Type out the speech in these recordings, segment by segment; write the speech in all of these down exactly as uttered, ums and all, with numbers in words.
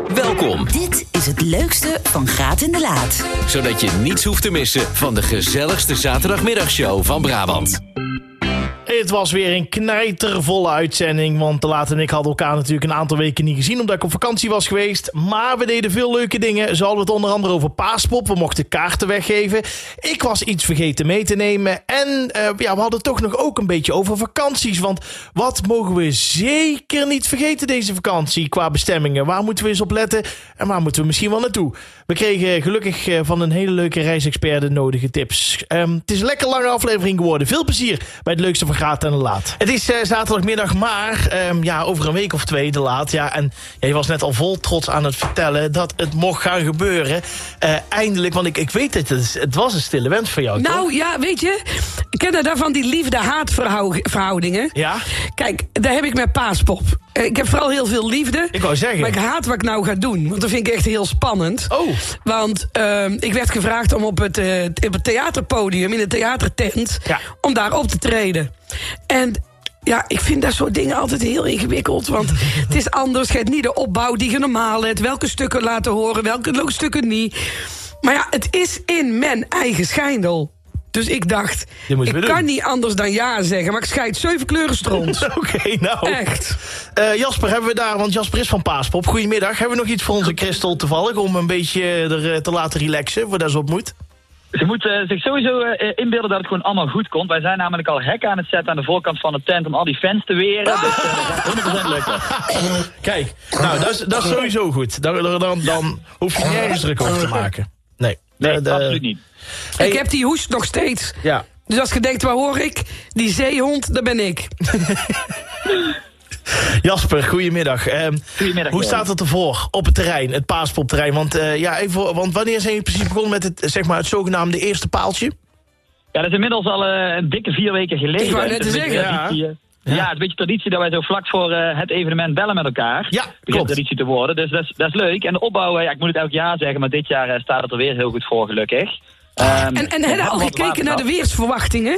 Welkom. Dit is het leukste van Graat in de Laat. Zodat je niets hoeft te missen van de gezelligste zaterdagmiddagshow van Brabant. Het was weer een knijtervolle uitzending, want De Laat en ik hadden elkaar natuurlijk een aantal weken niet gezien omdat ik op vakantie was geweest. Maar we deden veel leuke dingen. Zo hadden we het onder andere over Paaspop. We mochten kaarten weggeven. Ik was iets vergeten mee te nemen. En uh, ja, we hadden toch nog ook een beetje over vakanties. Want wat mogen we zeker niet vergeten deze vakantie qua bestemmingen? Waar moeten we eens op letten en waar moeten we misschien wel naartoe? We kregen gelukkig uh, van een hele leuke reisexpert de nodige tips. Um, het is een lekker lange aflevering geworden. Veel plezier bij het leukste van Graat en de Laat. Het is uh, zaterdagmiddag, maar um, ja, over een week of twee de Laat. Ja, en ja, je was net al vol trots aan het vertellen dat het mocht gaan gebeuren. Uh, eindelijk, want ik, ik weet het, het, het was een stille wens voor jou, Nou toch? ja, weet je, ik ken er daarvan die liefde-haat-verhoudingen. Ja? Kijk, daar heb ik met Paaspop. Ik heb vooral heel veel liefde. Ik wou zeggen. Maar ik haat wat ik nou ga doen. Want dat vind ik echt heel spannend. Oh. Want uh, ik werd gevraagd om op het, uh, op het theaterpodium, in de theatertent, Ja. om daar op te treden. En ja, ik vind dat soort dingen altijd heel ingewikkeld. Want het is anders. Je hebt niet de opbouw die je normaal hebt. Welke stukken laten horen, welke stukken niet. Maar ja, het is in mijn eigen schijndel. Dus ik dacht, ik kan doen. niet anders dan ja zeggen. Maar ik scheid zeven kleuren stront. Oké, okay, nou. Echt. Uh, Jasper hebben we daar, want Jasper is van Paaspop. Goedemiddag. Hebben we nog iets voor onze Christel toevallig om een beetje er te laten relaxen voordat ze op moet? Ze moet uh, zich sowieso uh, inbeelden dat het gewoon allemaal goed komt. Wij zijn namelijk al hekken aan het zetten aan de voorkant van de tent om al die fans te weren. Ah! Dus uh, dat gaat honderd procent lukken. Kijk, nou, dat is, dat is sowieso goed. Dan, dan, dan hoef je nergens druk over te maken. Nee, nee de, de, absoluut niet. Hey. Ik heb die hoest nog steeds. Ja. Dus als je denkt, waar hoor ik? Die zeehond, dat ben ik. Jasper, goedemiddag. Uh, goedemiddag. Hoe staat het ervoor op het terrein, het Paaspopterrein? Want, uh, ja, even, want wanneer zijn je precies begonnen met het, zeg maar, het zogenaamde eerste paaltje? Ja, dat is inmiddels al uh, een dikke vier weken geleden. Ik wou net te zeggen, ja. Ja. Ja, het is een beetje traditie dat wij zo vlak voor uh, het evenement bellen met elkaar. Ja, begint traditie te worden, dus dat is, dat is leuk. En de opbouw, uh, ja, ik moet het elk jaar zeggen, maar dit jaar uh, staat het er weer heel goed voor, gelukkig. Um, en en heb je al gekeken naar de weersverwachtingen?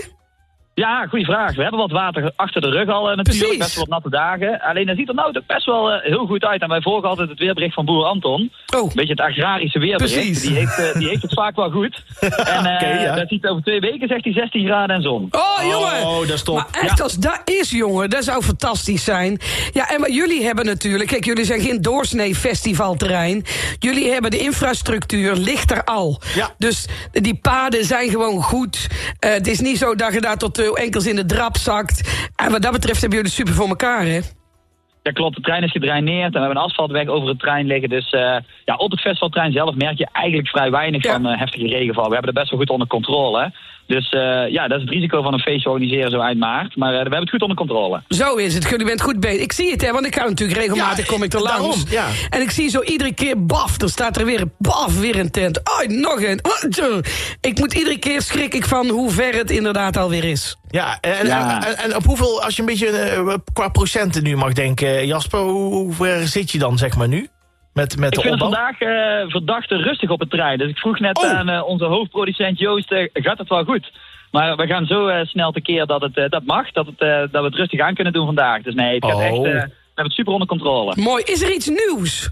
Ja, goede vraag. We hebben wat water achter de rug al uh, natuurlijk, Precies. best wel wat natte dagen. Alleen dat ziet er nou best wel uh, heel goed uit. En wij volgen altijd het weerbericht van boer Anton. Oh. Een beetje het agrarische weerbericht. Precies. Die heeft, uh, die heeft het vaak wel goed. En uh, okay, ja. dat ziet over twee weken, zegt hij, zestien graden en zon. Oh, jongen! Oh, dat is top. Maar echt, ja. als dat is, jongen, dat zou fantastisch zijn. Ja, en wat jullie hebben natuurlijk... Kijk, jullie zijn geen doorsnee festivalterrein. Jullie hebben de infrastructuur, ligt er al. Ja. Dus die paden zijn gewoon goed. Uh, het is niet zo dat je daar tot uh, enkels in de drap zakt. En wat dat betreft hebben jullie super voor elkaar, hè? Ja, klopt. De trein is gedraineerd en we hebben een asfaltweg over het trein liggen. Dus uh, ja, op het festivaltrein zelf merk je eigenlijk vrij weinig ja. van uh, heftige regenval. We hebben dat best wel goed onder controle. Dus uh, ja, dat is het risico van een feestje organiseren zo eind maart. Maar uh, we hebben het goed onder controle. Zo is het. Jullie bent goed bezig. Ik zie het, hè, want ik ga natuurlijk regelmatig, ja, kom ik er langs. daarom, ja. En ik zie zo iedere keer, baf, er staat er weer een, baf, weer een tent. Oh, nog een. Oh, ik moet iedere keer schrik ik van hoe ver het inderdaad alweer is. Ja, en, ja. En, en op hoeveel, als je een beetje uh, qua procenten nu mag denken, Jasper, hoe, hoe ver zit je dan, zeg maar, nu? Met, met ik de vind opbouw? het vandaag uh, verdacht rustig op het trein. Dus ik vroeg net oh. aan uh, onze hoofdproducent Joost, uh, gaat het wel goed? Maar we gaan zo uh, snel tekeer dat het uh, dat mag, dat, het, uh, dat we het rustig aan kunnen doen vandaag. Dus nee, het gaat oh. echt, uh, we hebben het super onder controle. Mooi. Is er iets nieuws?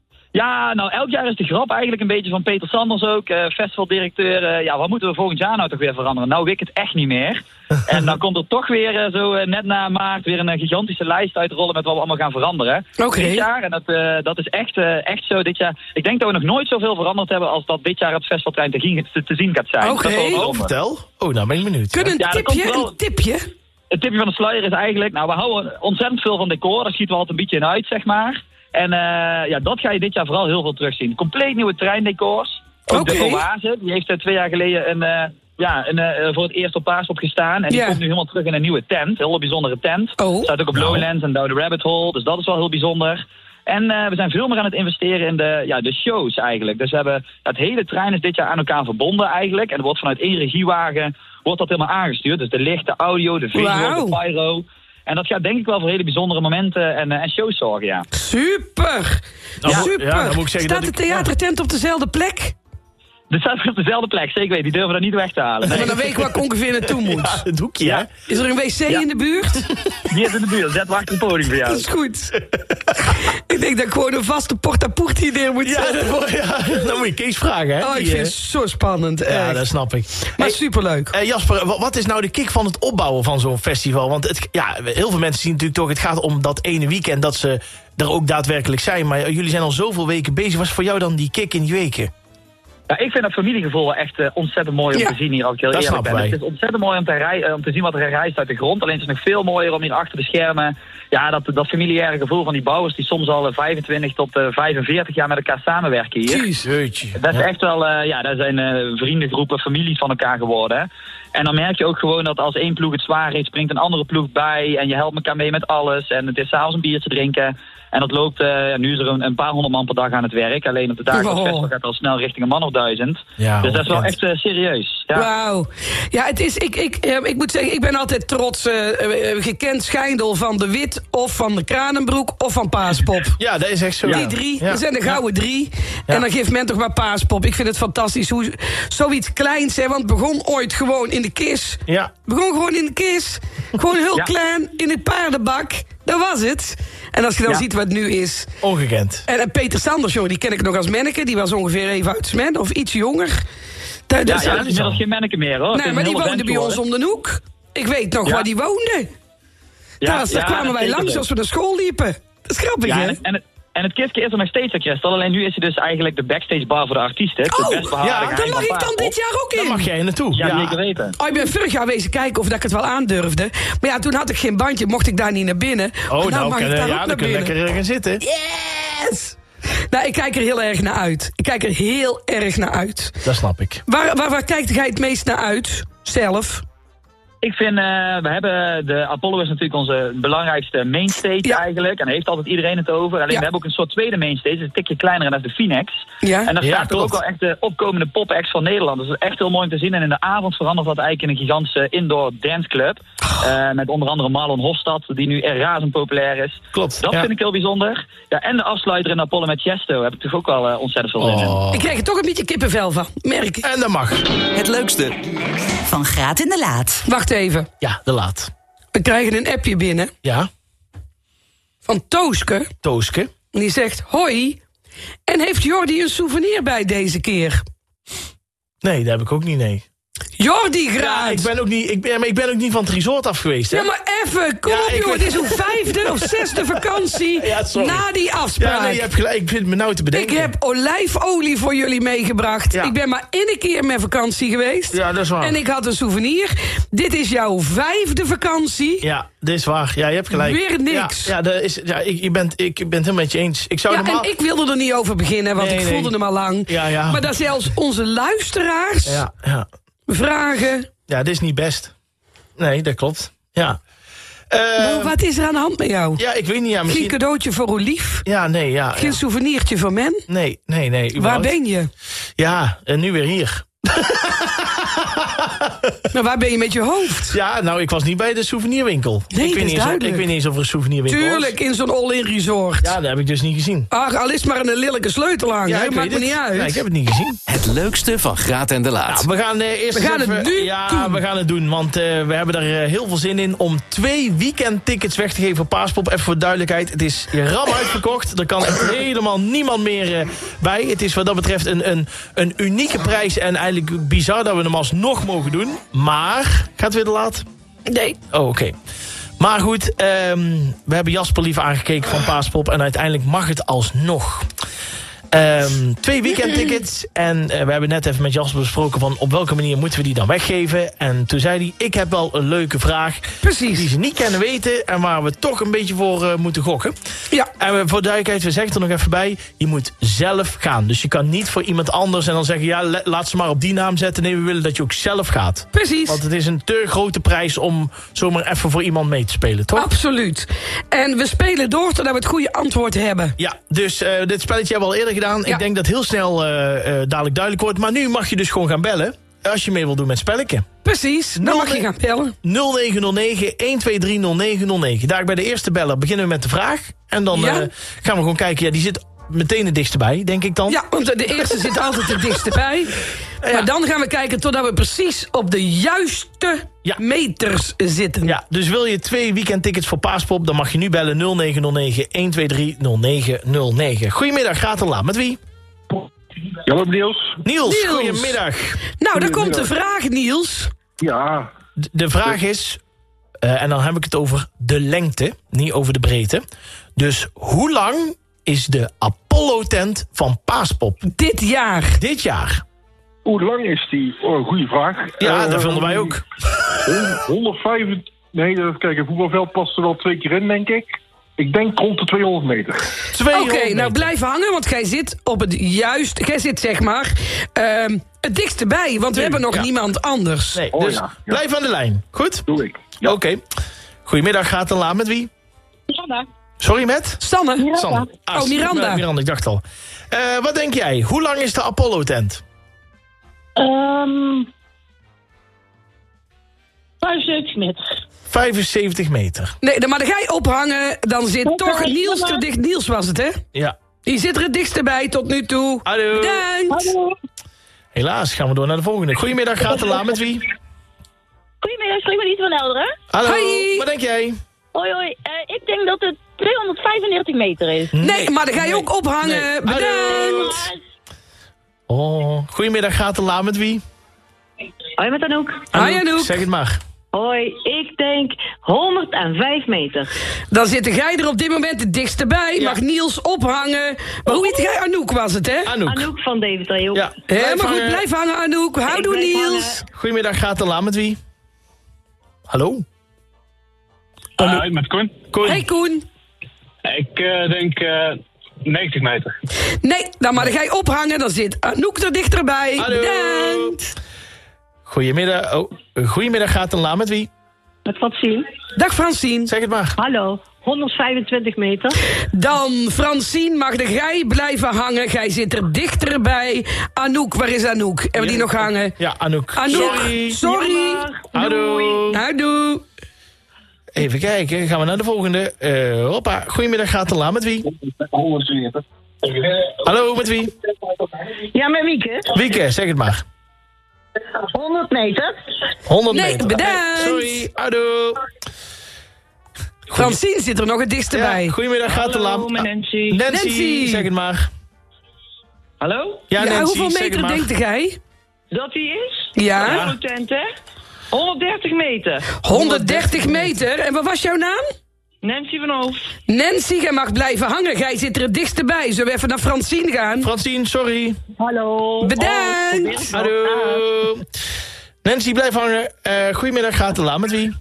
Ja, nou, elk jaar is de grap eigenlijk een beetje van Peter Sanders ook, uh, festivaldirecteur. Uh, ja, wat moeten we volgend jaar nou toch weer veranderen? Nou, weet ik het echt niet meer. En dan komt er toch weer uh, zo uh, net na maart weer een uh, gigantische lijst uitrollen met wat we allemaal gaan veranderen. Oké. Okay. Dit jaar, en dat, uh, dat is echt, uh, echt zo dit jaar. Ik denk dat we nog nooit zoveel veranderd hebben als dat dit jaar op het festivaltrein te, te, te zien gaat zijn. Oké. Okay. Oh, vertel. Oh, nou ben ik benieuwd. Kun een ja, tipje, wel... een tipje? Het tipje van de sluier is eigenlijk, nou, we houden ontzettend veel van decor. Daar schieten we altijd een beetje in uit, zeg maar. En uh, ja, dat ga je dit jaar vooral heel veel terugzien. Compleet nieuwe treindecors. Ook okay. de Oase, die heeft uh, twee jaar geleden een, uh, ja, een, uh, voor het eerst op Paaspop gestaan. En die yeah. komt nu helemaal terug in een nieuwe tent. Een heel bijzondere tent. Oh. Staat ook op Lowlands en Down the Rabbit Hole. Dus dat is wel heel bijzonder. En uh, we zijn veel meer aan het investeren in de, ja, de shows eigenlijk. Dus we hebben, het hele trein is dit jaar aan elkaar verbonden eigenlijk. En er wordt vanuit één regiewagen wordt dat helemaal aangestuurd. Dus de licht, de audio, de video, wow. de pyro. En dat gaat denk ik wel voor hele bijzondere momenten en, uh, en shows zorgen, ja. Super! Nou, ja, super! Ja, dan moet ik zeggen Staat dat de theatertent ik... op dezelfde plek? Er staat op dezelfde plek, zeker weten. Die durven dat niet weg te halen. Nee. Maar dan weet ik waar ik ongeveer naartoe moet. Ja, het hoekje, ja. Is er een wc Ja. in de buurt? Die is in de buurt, zet wacht het podium voor jou. Dat is goed. Ik denk dat ik gewoon een vaste porta-porti neer moet Ja, zetten. dat- ja, dan moet je Kees vragen, hè? Oh, ik Die, vind eh, het zo spannend. Ja, echt. dat snap ik. Maar Hey, superleuk. eh, Jasper, wa- wat is nou de kick van het opbouwen van zo'n festival? Want het, ja, heel veel mensen zien natuurlijk toch... het gaat om dat ene weekend dat ze er ook daadwerkelijk zijn. Maar jullie zijn al zoveel weken bezig. Wat is voor jou dan die kick in die weken? Ja, ik vind dat familiegevoel echt uh, ontzettend mooi om Ja, te zien hier, als ik heel dat eerlijk ben. snappen wij. Het is ontzettend mooi om te, rij, uh, om te zien wat er rijst uit de grond. Alleen het is nog veel mooier om hier achter de schermen... ja, dat, dat familiaire gevoel van die bouwers... die soms al uh, vijfentwintig tot uh, vijfenveertig jaar met elkaar samenwerken hier. Jeez. Jeetje. Dat is Ja. echt wel, uh, ja, dat zijn uh, vriendengroepen, families van elkaar geworden. Hè. En dan merk je ook gewoon dat als één ploeg het zwaar heeft... springt een andere ploeg bij en je helpt elkaar mee met alles. En het is s'avonds een biertje drinken... En dat loopt, uh, ja, nu is er een, een paar honderd man per dag aan het werk. Alleen op de dagen van het Oh. festival gaat het al snel richting een man of duizend. Ja, dus dat is wel ongekend. echt uh, serieus. Ja. Wauw. Ja, het is, ik, ik, eh, ik moet zeggen, ik ben altijd trots eh, eh, gekend schijndel van de Wit... of van de Kranenbroek of van Paaspop. Ja, dat is echt zo. Die drie, Ja. dat zijn de gouden drie. Ja. En dan geeft men toch maar Paaspop. Ik vind het fantastisch hoe zoiets kleins, hè, want het begon ooit gewoon in de kist. Ja. Begon gewoon in de kist. Gewoon heel Ja. klein, in het paardenbak. Dat was het. En als je dan Ja. ziet wat het nu is... Ongekend. En, en Peter Sanders, jongen, die ken ik nog als manneke. Die was ongeveer even uit Smen, of iets jonger. Da- Ja, dat- ja, dat is inmiddels geen manneke meer, hoor. Het is nee, een maar die hele woonde band bij ons geworden. om de hoek. Ik weet nog Ja. waar die woonde. Ja, daar was- daar ja, kwamen dat wij is langs zeker als we naar school liepen. Dat is grappig, Ja, hè? en, het- en, het, en het kistje is er nog steeds, hè, Christel. Alleen nu is hij dus eigenlijk de backstage bar voor de artiesten. Het Oh, best behaarde ja, geheim Daar mag van ik dan Paaspop. dit jaar ook Daar in. mag jij naartoe. Ja, zeker weten. Oh, ik ben vorig jaar wezen kijken of dat ik het wel aandurfde. Maar ja, toen had ik geen bandje, mocht ik daar niet naar binnen. Oh, Maar nou, mag kan, ik daar ja, ook dan naar kun je binnen. lekker gaan zitten. Yes! Nou, ik kijk er heel erg naar uit. Ik kijk er heel erg naar uit. Dat snap ik. Waar, waar, waar kijkt jij het meest naar uit? Zelf? Ik vind, uh, we hebben, de Apollo is natuurlijk onze belangrijkste mainstage Ja. eigenlijk. En daar heeft altijd iedereen het over. Alleen Ja. we hebben ook een soort tweede mainstage, dat is een tikje kleiner en dat is de Phoenix. Ja. En daar Ja, staat er ook klopt. wel echt de opkomende pop-acts van Nederland. Dus dat is echt heel mooi om te zien. En in de avond verandert dat eigenlijk in een gigantische indoor danceclub. Uh, met onder andere Marlon Hofstad, die nu er razend populair is. Klopt. Dat ja. vind ik heel bijzonder. Ja, en de afsluiter in Apollo met Chesto heb ik toch ook wel uh, ontzettend veel zin in. Oh. Ik krijg er toch een beetje kippenvel van, merk ik. En dat mag. Het leukste. Van Graat in de Laat. Wacht even. Ja, de laat. We krijgen een appje binnen Ja, van Tooske. Tooske. En die zegt, hoi. En heeft Jordi een souvenir bij deze keer? Nee, dat heb ik ook niet, nee. Jordi Ja, graag. ik ben ook niet, ik ben, maar ik ben ook niet van het resort af geweest, hè? Ja, maar even, kom Ja, op, ik joh. weet- Het is uw vijfde of zesde vakantie Ja, sorry. na die afspraak. Ja, nee, je hebt gelijk. Ik vind het me nou te Ik bedenken. heb olijfolie voor jullie meegebracht. Ja. Ik ben maar één keer met vakantie geweest. Ja, dat is waar. En ik had een souvenir. Dit is jouw vijfde vakantie. Ja, dit is waar. Ja, je hebt gelijk. Weer niks. Ja, ja, dat is, ja ik, je bent, ik ben het helemaal met je eens. Ik zou Ja, normaal... en ik wilde er niet over beginnen, want Nee, ik nee. voelde hem al lang. Ja, ja. Maar dat zelfs onze luisteraars Ja, ja. vragen... ja, dit is niet best. Nee, dat klopt. Ja. Eh, nou, wat is er aan de hand met jou? ja, ik weet niet. Ja, Geen misschien... cadeautje voor Olief? Ja, nee, ja. Geen ja. souvenirtje voor men? Nee, nee, nee. Waar überhaupt. ben je? Ja, en nu weer hier. Maar waar ben je met je hoofd? Ja, nou, ik was niet bij de souvenirwinkel. Nee, ik dat weet is niet eens of, duidelijk. ik weet niet eens of er een souvenirwinkel was. Tuurlijk, in zo'n all-in resort. Ja, dat heb ik dus niet gezien. Ach, al is maar een lelijke sleutel hangen. Ja, hè, ik maakt me weet niet het. uit. Nee, ik heb het niet gezien. Het leukste van Graat en de Laat. Nou, we gaan eh, eerst We gaan eens het even, nu Ja, doen. we gaan het doen. Want uh, we hebben er uh, heel veel zin in om twee weekendtickets weg te geven voor Paaspop. Even voor duidelijkheid. Het is ram uitverkocht. Er kan echt helemaal niemand meer uh, bij. Het is wat dat betreft een, een, een unieke prijs. En eigenlijk bizar dat we hem alsnog mogen doen. Maar, gaat het weer te laat? Nee. Oh, oké. Okay. Maar goed, um, we hebben Jasper lief aangekeken van Paaspop. En uiteindelijk mag het alsnog. Um, twee weekendtickets. En uh, we hebben net even met Jasper besproken van op welke manier moeten we die dan weggeven. En toen zei hij, ik heb wel een leuke vraag. Precies. Die ze niet kennen weten en waar we toch een beetje voor uh, moeten gokken. Ja. En we, voor duidelijkheid, we zeggen er nog even bij. Je moet zelf gaan. Dus je kan niet voor iemand anders en dan zeggen, ja, laat ze maar op die naam zetten. Nee, we willen dat je ook zelf gaat. Precies. Want het is een te grote prijs om zomaar even voor iemand mee te spelen, toch? Absoluut. En we spelen door totdat we het goede antwoord hebben. Ja, dus uh, dit spelletje hebben we al eerder gedaan. Ja. Ik denk dat het heel snel uh, uh, dadelijk duidelijk wordt. Maar nu mag je dus gewoon gaan bellen. Als je mee wil doen met spelletje. Precies, dan mag je gaan bellen. nul negen nul negen, een twee drie nul negen nul negen. Daar bij de eerste beller beginnen we met de vraag. En dan Ja. uh, gaan we gewoon kijken. Ja, die zit meteen het dichtst bij, denk ik dan. Ja, want de eerste zit altijd het dichtste bij. Ja. Maar dan gaan we kijken totdat we precies op de juiste Ja. meters zitten. Ja, dus wil je twee weekendtickets voor Paaspop... dan mag je nu bellen nul negen nul negen, een twee drie, nul negen nul negen. Goedemiddag, gaat er laat. Met wie? Hallo Niels. Niels, Niels. goedemiddag. Nou, daar komt de vraag, Niels. Ja, D- De vraag is, uh, en dan heb ik het over de lengte, niet over de breedte. Dus hoe lang is de Apollo-tent van Paaspop Dit jaar. dit jaar? hoe lang is die? Oh, goede vraag. Ja, Eh, dat vonden wij ook. honderdvijf... Nee, dat, kijk, een voetbalveld past er wel twee keer in, denk ik. Ik denk rond de tweehonderd meter. Oké, tweehonderd nou meter. blijf hangen, want gij zit op het juist... Gij zit, zeg maar, ehm, het dichtste bij, want we Nu, hebben nog ja. niemand anders. Nee, Oh, dus ja, ja. blijf aan de lijn. Goed? Doe ik. Ja. Oké. Goedemiddag, gaat er laat. Met wie? Miranda. Sorry, met? Sanne? Sanne. Ah, Oh, Miranda. Miranda, ik dacht al. Uh, wat denk jij? Hoe lang is de Apollo-tent? Um, vijfenzeventig meter. vijfenzeventig meter. Nee, dan maar dan ga je ophangen, dan zit Oké, toch Niels Sanne. te dicht. Niels was het, hè? Ja. Die zit er het dichtste bij tot nu toe. Hallo. Bedankt. Hallo. Helaas, gaan we door naar de volgende. Goedemiddag, gaat er laat. Met wie? Goedemiddag, spreek met iets van Elderen. Hallo, Hoi. wat denk jij? Hoi, hoi. Uh, ik denk dat het tweehonderdvijfendertig meter is. Nee, maar dan ga je ook ophangen. Nee. Bedankt. Oh, goedemiddag, gaat er laat. Met wie? Hoi met Anouk. Hoi, Anouk. Zeg het maar. Hoi, ik denk honderdvijf meter. Dan zit jij er op dit moment het dichtste bij. Ja. Mag Niels ophangen. Maar hoe heet jij? Anouk was het, hè? Anouk. Anouk van Deventer. joh. Ja, Helemaal goed, hangen. blijf hangen, Anouk. Houdoe, blijf Niels. Goedemiddag, gaat er laat. Met wie? Hallo? Hoi, met Koen. Koen. Hey, Koen. Ik uh, denk uh, negentig meter. Nee, dan maar dan ga je ophangen. Dan zit Anouk er dichterbij. Hallo. Bedankt. Goedemiddag. Oh, goedemiddag, gaat er laat. Met wie? Met wat zien? Dag, Francine. Zeg het maar. Hallo, honderdvijfentwintig meter. Dan, Francine, mag de gij blijven hangen. Gij zit er dichterbij. Anouk, waar is Anouk? Hebben we die nog hangen? Ja, Anouk. Anouk, Sorry. sorry. Hallo. Houdoe. Even kijken, gaan we naar de volgende. Uh, hoppa, goedemiddag, gaat er laat. Met wie? honderdveertig. Hallo, met wie? Ja, met Wieke. Wieke, zeg het maar. honderd meter. honderd Nee, meter. bedankt. Sorry, hallo. Francine zit er nog het dichtste Ja, bij. goedemiddag, gaat er Hallo, laat. met Nancy. Nancy, Nancy. zeg het maar. Hallo? Ja, Ja, Nancy, hoeveel zeg het meter maar. denkt gij? Dat die is? Ja. Ja. Tent, hè? honderddertig meter. honderddertig meter. En wat was jouw naam? Nancy van Hoofd. Nancy, jij mag blijven hangen. Gij zit er het dichtste bij. Zullen we even naar Francine gaan? Francine, sorry. Hallo. Bedankt. Hallo. Nancy, blijf hangen. Uh, goedemiddag, gaat er laat. Met wie?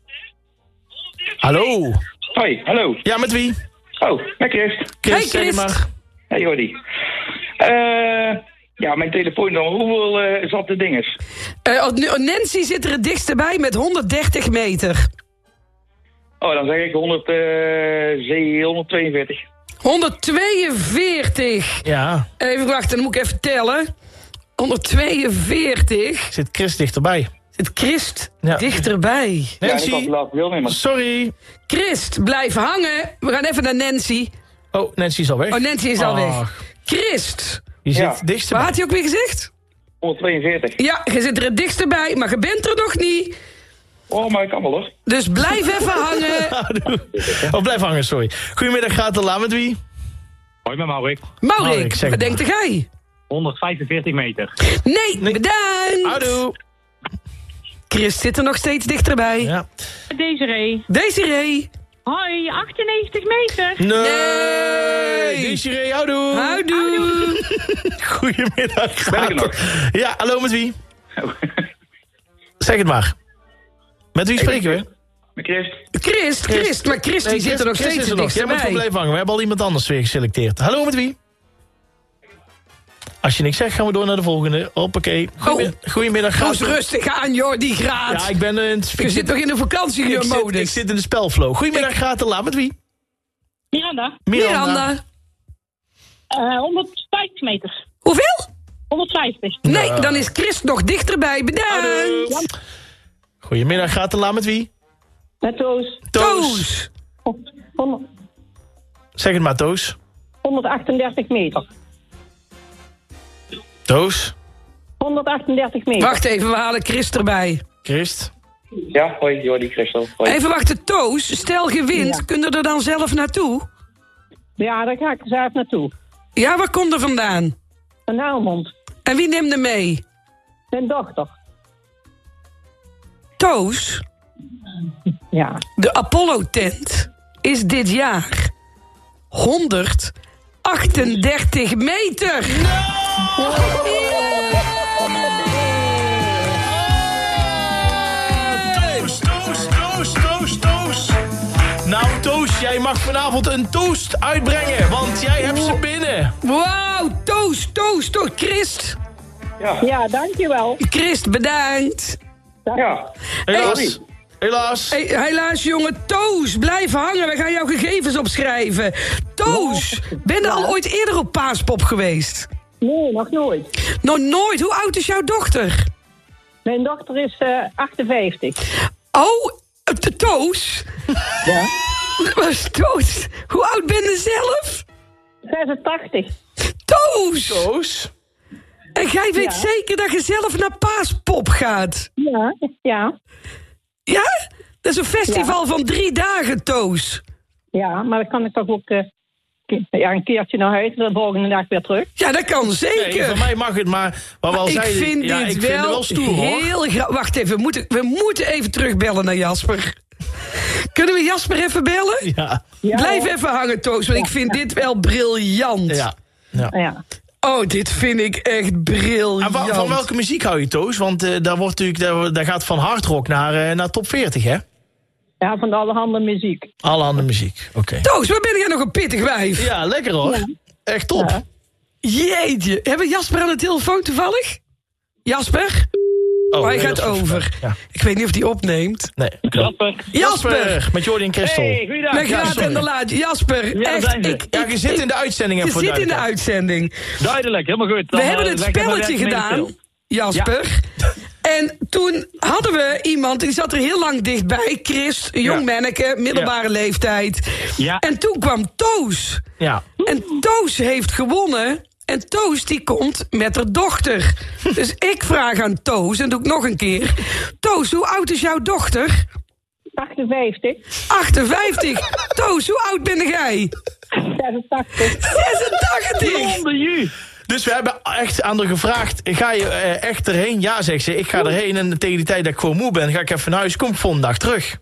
Hallo. Hoi, hallo. Ja, met wie? Oh, met Chris. Chris, Hey, zeg het Chris. maar. Hey, Jordi. Eh, ja, mijn telefoonnummer. Hoeveel uh, zat de dinges? Eh, oh, Nancy zit er het dichtste bij met honderddertig meter. Oh, dan zeg ik honderd, uh, honderdtweeënveertig. honderdtweeënveertig. Ja, Even wachten, dan moet ik even tellen. honderdtweeënveertig. zit Chris dichterbij. Het Christ Ja. dichterbij. Ja, ik had Nancy, het laten deelnemen. sorry. Christ, blijf hangen. We gaan even naar Nancy. Oh, Nancy is al weg. Oh, Nancy is al weg. Ach, Christ. je zit Ja. het dichtste Wat bij. had hij ook weer gezegd? honderdtweeënveertig. Ja, je zit er het dichtste bij, maar je bent er nog niet. Oh, maar ik kan wel hoor. Dus blijf even hangen. Oh, blijf hangen, sorry. Goedemiddag, gaat er laat. Met wie? Hoi, met Maurik. Maurik, Maurik, zeg wat maar. denkt jij? honderdvijfenveertig meter. Nee, Nee. bedankt. Hallo. Chris zit er nog steeds dichterbij. Ja. Desiree. Desiree. Hoi, achtennegentig meter. Nee. Nee. Desiree, houdoe. Houdoe. Goedemiddag. Ben ik er gaat er- Ja, hallo, met wie? Zeg het maar. Met wie spreken we? Met Chris. Chris, Chris, maar Chris die Nee, zit er nog Chris steeds is er het nog. dichtste Jij moet gewoon bij. blijven hangen. We hebben al iemand anders weer geselecteerd. Hallo, met wie? Als je niks zegt, gaan we door naar de volgende. Hoppakee. Goedemiddag. Goedemiddag. Doe Gaat eens rustig aan, joh, die graad. Ja, ik ben in het... Je zit nog in de ik, zit, ik vakantiemodus. zit in de spelflow. Goedemiddag, gaat er laat. Met wie? Miranda. Miranda. Uh, honderdvijftig meter. Hoeveel? honderdvijftig. Nee, dan is Chris nog dichterbij. Bedankt. Goedemiddag, gaat er laat. Met wie? Met Toos. Toos. Toos. honderd. Zeg het maar, Toos. honderdachtendertig meter. Toos? honderdachtendertig meter. Wacht even, we halen Christ erbij. Christ? Ja, hoi, Jordi, Christel. Hoi. Even wachten, Toos. Stel je wint, Ja. kun je er dan zelf naartoe? Ja, daar ga ik er zelf naartoe. Ja, waar komt er vandaan? Een Helmond. En wie neemt er mee? Mijn dochter. Toos, Ja. de Apollo-tent is dit jaar honderdachtendertig meter. Toos, Toos, Toos, Toos, Toos. Nou, Toos, jij mag vanavond een toast uitbrengen, want jij hebt ze binnen. Wauw, Toos, Toos, Toos. Christ, Ja, dankjewel. Christ, bedankt. Ja, Helaas. Helaas. Hey, helaas, jongen. Toos, blijf hangen. We gaan jouw gegevens opschrijven. Toos, ben je al ooit eerder op Paaspop geweest? Nee, nog nooit. Nog nooit. Hoe oud is jouw dochter? Mijn dochter is uh, achtenvijftig. Oh, uh, t- Toos. Ja. Was Toos, hoe oud ben je zelf? zesentachtig. Toos. Toos? En jij weet Ja. zeker dat je zelf naar Paaspop gaat? Ja, ja. Ja? Dat is een festival van drie dagen, Toos. Ja, maar dan kan ik toch ook uh, ja, een keertje naar huis en de volgende dag weer terug. Ja, dat kan Nee, zeker. voor mij mag het, maar... maar wel ik zei, vind ja, dit ik vind het wel, wel stoer, hoor. heel graag. Wacht even, we moeten, we moeten even terugbellen naar Jasper. Kunnen we Jasper even bellen? Ja. Ja, Blijf hoor. even hangen, Toos, want ik vind dit wel briljant. Ja. ja. Ja. Oh, dit vind ik echt briljant. En van, van welke muziek hou je, Toos? Want uh, daar, wordt natuurlijk, daar, daar gaat van hardrock naar, uh, naar top veertig, hè? Ja, van allerhande muziek. Alle andere muziek, oké. Toos, waar ben jij nog een pittig wijf? Ja, lekker hoor. Echt top. Ja. Jeetje. Hebben we Jasper aan de telefoon toevallig? Jasper? Oh, Oh, hij nee, gaat dat is over. ver. Ja. Ik weet niet of hij opneemt. Nee. Jasper. Jasper! Met Jordi en Christel. Hey, goeiedag. Met ja, Graat sorry. en de Laat. Jasper, Ja, echt. zijn ze. Ik, Ja, ik- je zit ik- in de uitzending. Je even voor zit in de duidelijkheid. uitzending. Duidelijk, helemaal goed. We Dan, hebben uh, het leg ik even spelletje recht mee gedaan, stil. Jasper. En toen hadden we iemand, die zat er heel lang dichtbij. Chris, een jong Ja. manneke, middelbare leeftijd. Ja. En toen kwam Toos. Ja. En Toos heeft gewonnen. En Toos die komt met haar dochter. Dus ik vraag aan Toos, en doe ik nog een keer. Toos, hoe oud is jouw dochter? achtenvijftig. achtenvijftig. Toos, hoe oud ben jij? zesentachtig. zesentachtig. Onder u. Dus we hebben echt aan haar gevraagd, ga je uh, echt erheen? Ja, zegt ze, ik ga erheen en tegen die tijd dat ik gewoon moe ben, ga ik even naar huis, kom ik volgende dag terug.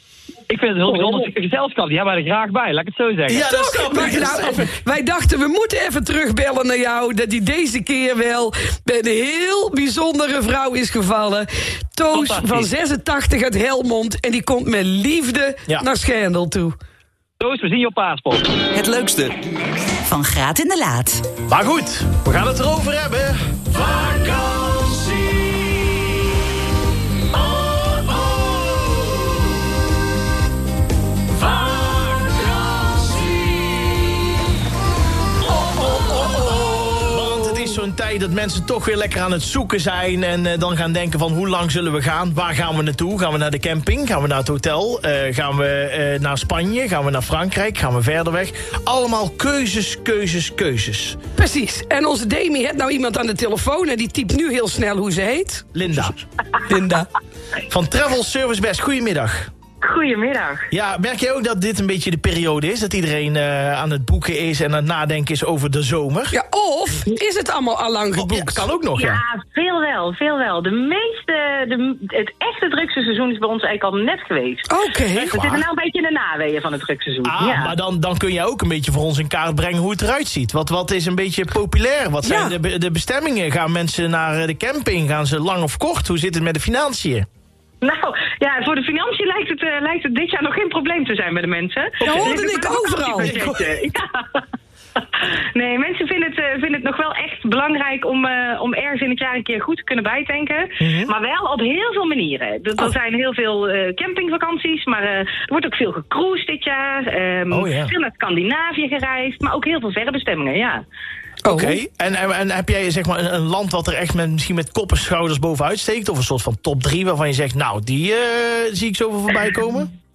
Ik vind het een heel bijzonder stukje gezelschap. Die hebben wij er graag bij, laat ik het zo zeggen. Ja, dat Toch? snap Wij, ik. dat nou, snap ik. wij dachten, we moeten even terugbellen naar jou. Dat die deze keer wel bij een heel bijzondere vrouw is gevallen. Toos Fantastisch. van zesentachtig uit Helmond. En die komt met liefde Ja. naar Schendel toe. Toos, we zien je op Paaspop. Het leukste. Van Graat in de Laat. Maar goed, we gaan het erover hebben. Want het is zo'n tijd dat mensen toch weer lekker aan het zoeken zijn en uh, dan gaan denken van hoe lang zullen we gaan? Waar gaan we naartoe? Gaan we naar de camping? Gaan we naar het hotel? Uh, gaan we uh, naar Spanje? Gaan we naar Frankrijk? Gaan we verder weg? Allemaal keuzes, keuzes, keuzes. Precies. En onze Demi heeft nou iemand aan de telefoon. En die typt nu heel snel hoe ze heet. Linda, Linda. van Travel Service Best, goedemiddag. Goedemiddag. Ja, merk jij ook dat dit een beetje de periode is? Dat iedereen uh, aan het boeken is en aan het nadenken is over de zomer? Ja, of is het allemaal al lang Oh, ja, geboekt? kan ook nog, ja. Ja, veel wel, veel wel. De meeste, de, het echte drukste seizoen is bij ons eigenlijk al net geweest. Oké. We zitten nou een beetje in de naweeën van het drukseizoen. Ah, ja. maar dan, dan kun jij ook een beetje voor ons in kaart brengen hoe het eruit ziet. Wat, wat is een beetje populair? Wat zijn Ja. de, be- de bestemmingen? Gaan mensen naar de camping? Gaan ze lang of kort? Hoe zit het met de financiën? Nou, ja, voor de financiën lijkt het, uh, lijkt het dit jaar nog geen probleem te zijn bij de mensen. Dat hoorde Dus ik een overal. vakantiebudgetje. Ja. Nee, mensen vinden het, uh, vinden het nog wel echt belangrijk om, uh, om ergens in het jaar een keer goed te kunnen bijtanken. Mhm. Maar wel op heel veel manieren. Er, er Oh. zijn heel veel uh, campingvakanties, maar uh, er wordt ook veel gecruised dit jaar. Um, Oh, ja. Veel naar Scandinavië gereisd, maar ook heel veel verre bestemmingen, ja. Oh. Oké, en, en, en heb jij zeg maar een, een land wat er echt met, misschien met kop en schouders bovenuit steekt? Of een soort van top drie waarvan je zegt, nou, die uh, zie ik zoveel voorbij komen?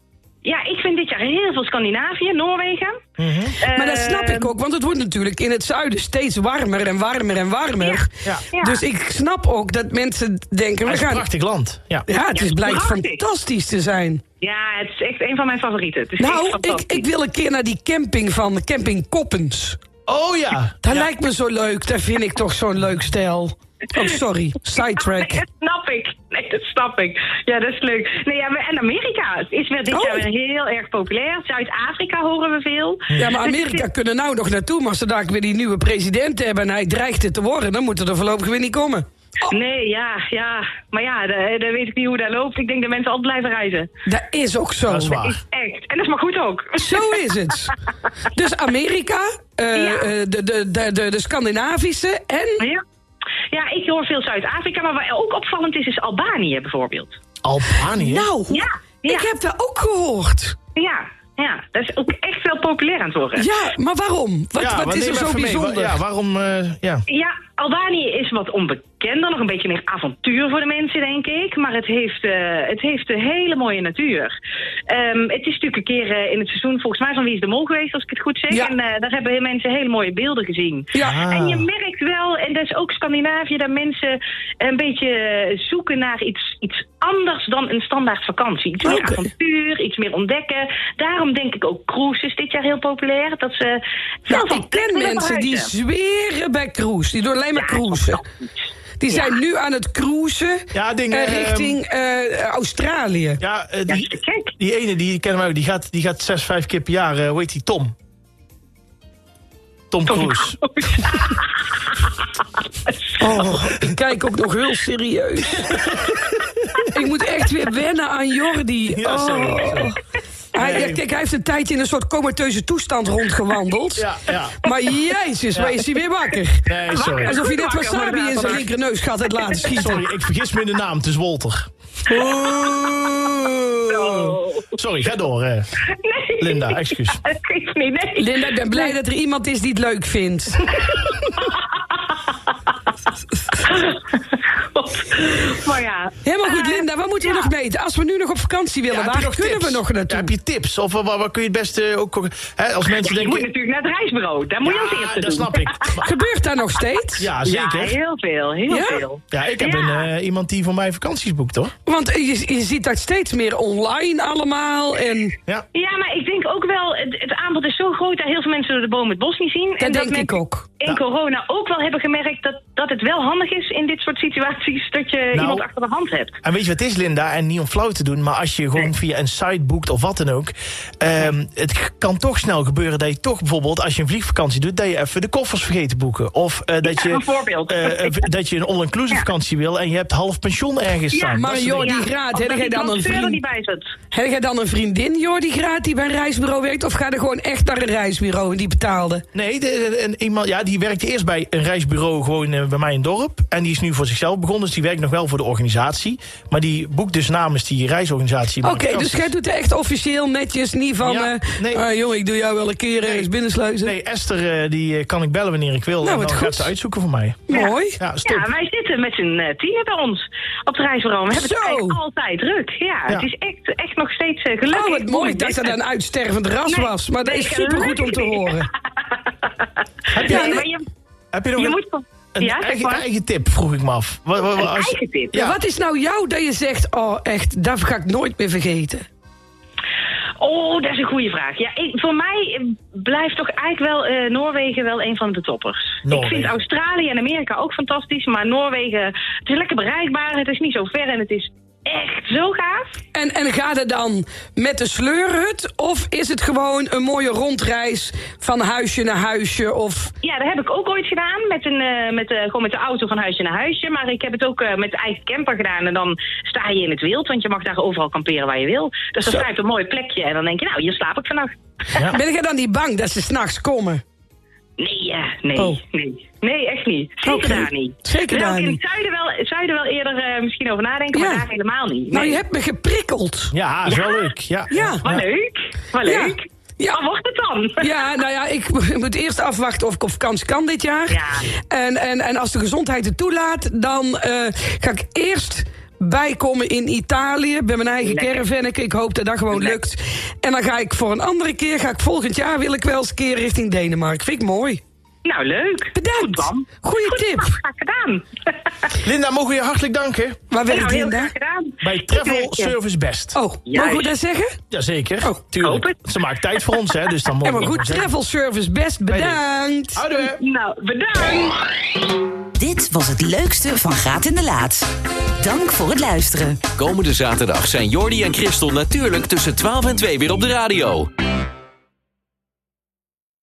Ja, ik vind dit jaar heel veel Scandinavië, Noorwegen. Mm-hmm. Uh, maar dat snap ik ook, want het wordt natuurlijk in het zuiden steeds warmer en warmer en warmer. Ja. Ja. Ja. Dus ik snap ook dat mensen denken... Het is we gaan... een prachtig land. Ja, ja het is, ja, blijkt prachtig. fantastisch te zijn. Ja, het is echt een van mijn favorieten. Het is nou, echt ik, ik wil een keer naar die camping van Camping Koppens. Oh ja. Dat ja. lijkt me zo leuk, dat vind ik toch zo'n leuk stel. Oh, sorry, sidetrack. Nee, dat snap ik. Nee, dat snap ik. Ja, dat is leuk. Nee, ja, en Amerika is weer dit oh. jaar weer heel erg populair. Zuid-Afrika horen we veel. Ja, maar Amerika dus kunnen nou nog naartoe. Maar zodra ik weer die nieuwe president hebben en hij dreigt het te worden... dan moet er voorlopig weer niet komen. Oh. Nee, ja, ja. Maar ja, dan weet ik niet hoe dat loopt. Ik denk dat mensen altijd blijven reizen. Dat is ook zo. Dat is waar. Dat is echt. En dat is maar goed ook. Zo is het. Dus Amerika, uh, ja. uh, de, de, de, de, de Scandinavische en... Ja. Ja, ik hoor veel Zuid-Afrika, maar wat ook opvallend is, is Albanië bijvoorbeeld. Albanië? Nou, ja, ja. ik heb dat ook gehoord. Ja, ja, dat is ook echt wel populair aan het worden. Ja, maar waarom? Wat, ja, wat is er zo bijzonder? Mee. Ja, waarom, uh, ja. Ja, Albanië is wat onbekender, nog een beetje meer avontuur voor de mensen, denk ik. Maar het heeft, uh, het heeft een hele mooie natuur. Um, het is natuurlijk een keer uh, in het seizoen, volgens mij van Wie is de Mol geweest, als ik het goed zeg. Ja. En uh, daar hebben mensen hele mooie beelden gezien. Ja. En je merkt wel, en dat is ook Scandinavië, dat mensen een beetje zoeken naar iets, iets anders dan een standaard vakantie. Iets meer Okay. avontuur, iets meer ontdekken. Daarom denk ik ook cruises dit jaar heel populair. Dat ze Nou, ik ken mensen die zweren bij cruise. Die doen alleen maar cruisen. Die zijn ja. nu aan het cruisen ja, dingen, uh, richting uh, Australië. Ja, uh, die, ja, kijk. die ene, die kennen we ook. Die gaat, die gaat zes, vijf keer per jaar. Uh, hoe heet die? Tom. Tom, Tom Cruise. Oh, ik kijk ook nog heel serieus. Ik moet echt weer wennen aan Jordi. Ja, sorry, oh. sorry. Hij, Nee. ja, kijk, hij heeft een tijdje in een soort comateuze toestand rondgewandeld. Ja, ja. Maar jezus, waar is hij weer wakker? Nee, sorry. Alsof hij net Wakker, wasabi in zijn wakker. linkerneus gaat het laten schieten. Sorry, ik vergis me in de naam. Het is Wolter. Oh. Sorry, ga door. Uh. Nee. Linda, excuus. Dat geeft niet, nee. Linda, ik ben blij dat er iemand is die het leuk vindt. Maar ja. Helemaal goed, Uh, Linda. Wat moeten we ja. nog meten? Als we nu nog op vakantie willen, Ja, heb je waar nog kunnen tips? we nog naartoe? Ja, heb je tips? Of waar, waar kun je het beste ook... Hè, als mensen Ja, je denken... moet natuurlijk naar het reisbureau. Daar moet je als Ja, eerste dat doen. snap ik. Gebeurt daar nog steeds? Ja, zeker. Ja, heel veel. Heel Ja? veel. Ja, ik heb Ja. Een, uh, iemand die voor mij vakanties boekt, hoor. Want je, je ziet dat steeds meer online allemaal. En Ja. Ja, maar ik denk ook wel, het, het aanbod is zo groot dat heel veel mensen de boom het bos niet zien. dat en denk dat ik mensen ook. in Ja. corona ook wel hebben gemerkt dat, dat het wel handig is in dit soort situaties dat je Nou, iemand achter de hand hebt. En weet je wat het is, Linda? En niet om flauw te doen, maar als je gewoon Nee. via een site boekt of wat dan ook... Um, het kan toch snel gebeuren dat je toch bijvoorbeeld, als je een vliegvakantie doet... dat je even de koffers vergeet te boeken. Of uh, dat, Ja, je, een voorbeeld. uh, uh, dat je een all-inclusive Ja. vakantie wil... en je hebt half pensioen ergens Ja, staan. maar Dat soort joh, dingen. die graad, Of heb dat jij die dan een transfer er niet vriend? bij zit. Heb jij dan een vriendin, Jordi Graat, die bij een reisbureau werkt? Of ga je gewoon echt naar een reisbureau en die betaalde? Nee, de, de- een, iemand, ja, die werkte eerst bij een reisbureau gewoon uh, bij mij in het dorp. En die is nu voor zichzelf begonnen, dus die werkt nog wel voor de organisatie. Maar die boekt dus namens die reisorganisatie. Oké, okay, dus jij doet het echt officieel netjes, niet van... Ja, uh, nee. ah, jongen, ik doe jou wel een keer Nee. ergens binnensluizen. Nee, Esther, uh, die uh, kan ik bellen wanneer ik wil. Nou, en wat dan goed. gaat ze uitzoeken voor mij. Mooi. Ja, stop. Ja, wij zitten met z'n uh, tienen bij ons op het reisbureau. We hebben het Zo. eigenlijk altijd druk. Ja, Ja. het is echt, echt nog steeds uh, gelukkig. Oh, wat mooi dat er een uitstervend ras Nee, was. Maar dat nee, is supergoed om te gelukkig niet. horen. Heb je, Ja, een- maar je, heb je nog je een, moet... een ja, zeg eigen, maar. eigen tip, vroeg ik me af. Wat, wat, Een als je- eigen tip? Ja. Wat is nou jou dat je zegt, oh echt, dat ga ik nooit meer vergeten? Oh, dat is een goede vraag. Ja, ik, voor mij eh, blijft toch eigenlijk wel uh, Noorwegen wel een van de toppers. Noorwegen. Ik vind Australië en Amerika ook fantastisch, maar Noorwegen, het is lekker bereikbaar, het is niet zo ver en het is echt zo gaaf. En, en gaat het dan met de sleurhut? Of is het gewoon een mooie rondreis van huisje naar huisje? Of... Ja, dat heb ik ook ooit gedaan, met, een, uh, met, uh, gewoon met de auto van huisje naar huisje. Maar ik heb het ook uh, met de eigen camper gedaan. En dan sta je in het wild, want je mag daar overal kamperen waar je wil. Dus dan Zo. sta je op een mooi plekje en dan denk je, nou, hier slaap ik vannacht. Ja. Ben jij dan niet bang dat ze s'nachts komen? Nee, uh, nee, Oh. nee. Nee, echt niet. Zeker Oké. daar niet. Zeker Terwijl daar ik in niet. het zuiden wel, het zuiden wel eerder uh, misschien over nadenken, Ja. maar daar helemaal niet. Nou, Nee. je hebt me geprikkeld. Ja, is wel leuk. Ja. Ja. Wat leuk, wat Ja. leuk. Ja. Wat wordt het dan? Ja, nou ja, ik moet eerst afwachten of ik op vakantie kan dit jaar. Ja. En, en, en als de gezondheid het toelaat, dan uh, ga ik eerst bijkomen in Italië. Bij mijn eigen caravanneke. Ik hoop dat dat gewoon lukt. En dan ga ik voor een andere keer, ga ik volgend jaar wil ik wel eens een keer richting Denemarken. Vind ik mooi. Nou, leuk. Bedankt. Goed plan. Goeie Goed tip. plan, graag gedaan. Linda, mogen we je hartelijk danken? Waar werkt Nou, heel Linda? graag gedaan. Bij Travel Service Best. Oh, Juist. mogen we dat zeggen? Jazeker, Oh, tuurlijk. hoop Ze maakt tijd voor ons, hè, dus dan En mogen maar we goed, het zeggen. Travel Service Best, bedankt. Houden we. Nou, bedankt. Dit was het leukste van Graat in de Laat. Dank voor het luisteren. Komende zaterdag zijn Jordi en Christel natuurlijk tussen twaalf en twee weer op de radio.